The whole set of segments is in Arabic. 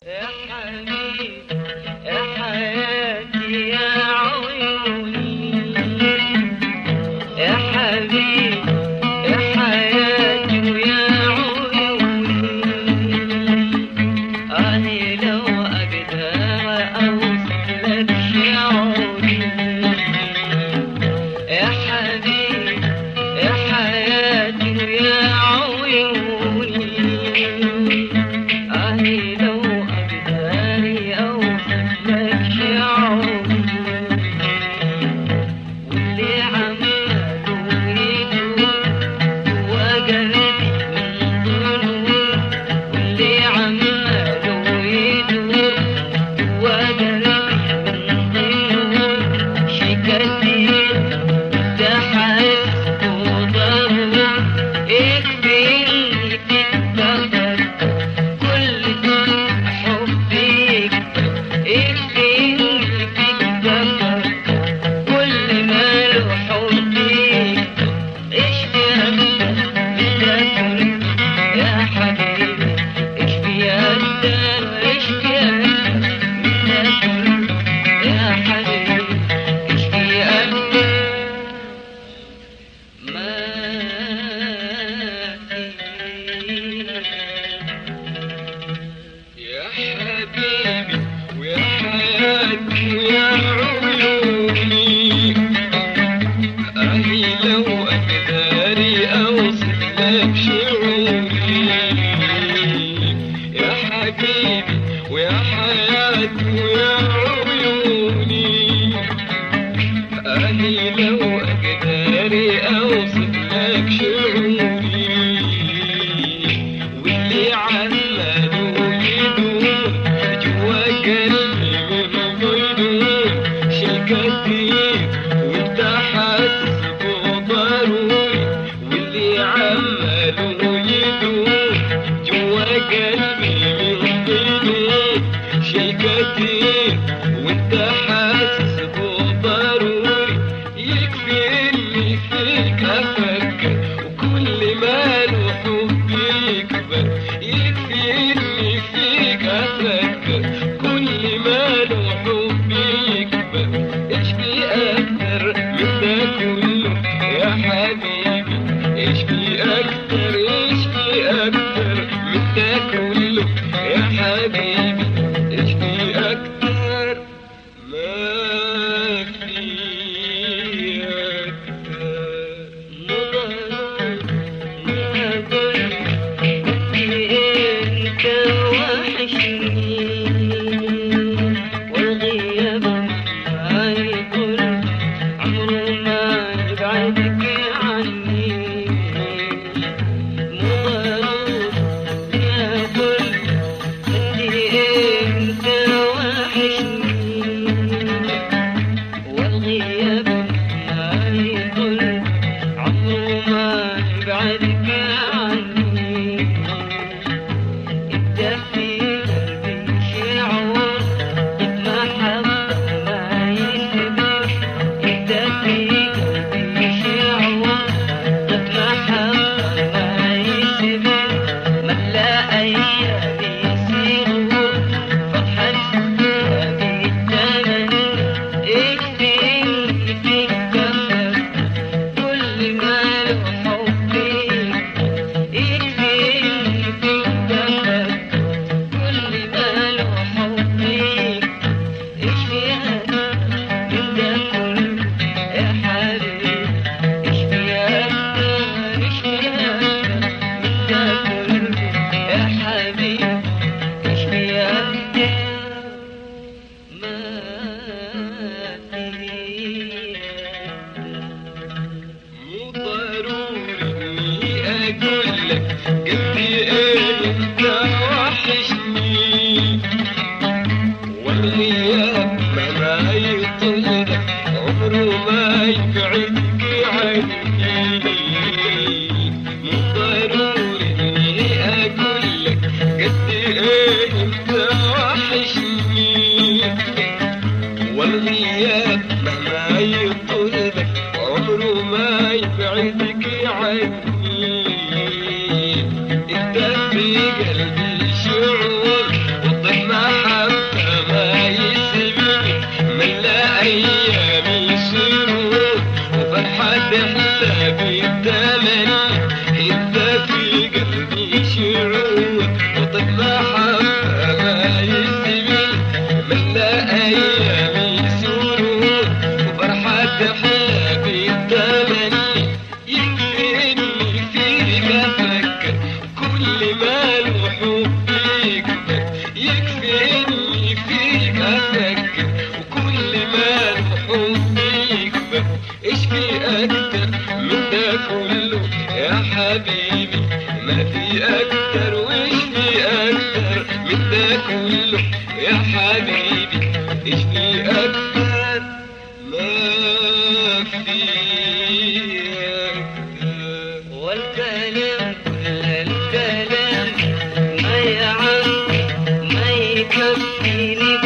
يا حبيبي يا حياتي يا عيوني، يا حبيبي يا حياتي ويا عيوني، أني لو أقدر أوصف لك شعوري. يا حبيبي يا حياتي ويا عيوني، أني لو ويا حياتي ويا عيوني، أني لو أقدر أوصف لك شعوري. واللي عمالوا يدور جوا قلبي من غيرون شي كتير وانت حاسس بضروري. واللي عمالوا يدور جوا قلبي شي كتير وانت حاسس بضروري. يكفي اللي فيك افكر وكل ما له حبي يكبر. يكفي اللي فيك افكر كل ما له حبي يكبر. ايش في اكتر من ده كله يا حبيبي؟ ايش في اكتر ايش في اكتر من ده كله يا حبيبي؟ ايش في اكتر ما في اكتر نظر انت وحشني والغياب ما يطول عمره ما يبعدك عني. مضروب يا كل انت وحشني والغياب ما يطول عمره ما يبعدك عني. انت في قلبي شعور قد ما حب ما يسبق. انت في قلبي شعور قد ما حب ما يسبق. ملا ايامي يسيروا فرحة بالثمن. اكفي اللي فيك كفر كل ما له حبي. اكفي اللي فيك كفر كل ما له حبي. ايش في اكتر من ده كله يا حبيبي؟ ايش في اكتر ايش في اكتر من ده كله يا حبيبي؟ ايش في اكتر ما في. مو ضروري اني اقول لك قد ايه انت وحشني. والغياب ما يطلع عمره ما يبعدك عني. مو ضروري اني اقول لك قد ايه انت وحشني. والغياب ما يطلع عمره ما يبعدك عني. انت في قلبي شعور وطمع يكفيني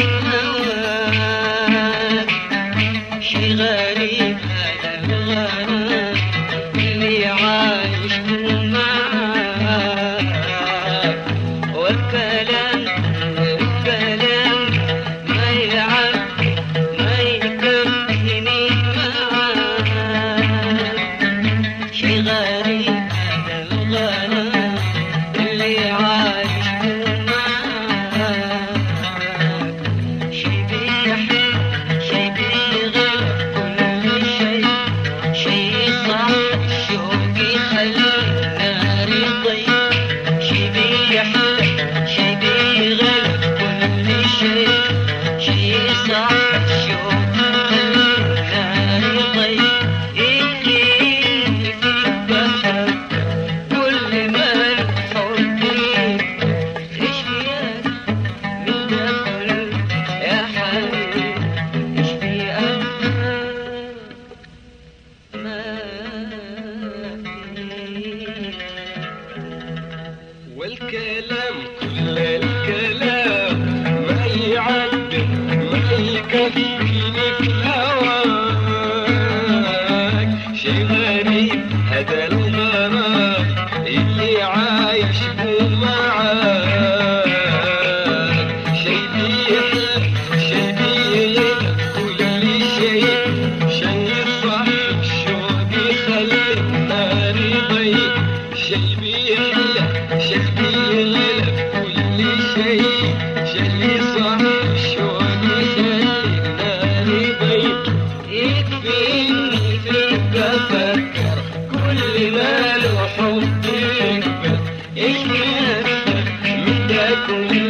بهواك شي غريب هذا الغرام اللي عايش معاك والكلام ما يعبي ما يكفيني معاك شي غريب هذا الغرام اللي عايش معاك شي بيحب شي بيغلب كل شي شي صح شوق يخلي النار يضيق شي بيحب شي بيغلب كل شي شي صح شوق يخلي النار يضيق يكفيني فيك بفكر كل ما الحب ايش فيك من ده كله يا حبيبي ايش في ما فيك والكلام كل الكلام ما يعبر ما يكفيني في هواك شي غريب هذا الغرام اللي عايش بو معاك شي بيحلى شي بيغلب كل شي شي صح شوق يخلي النار يضيق شي بيحلى شي بيغلب كل شي شي صح شوق يخلي النار يضيق يكفيني فيك افكر كل ما له حب يكبر ايش يكبر من ده كله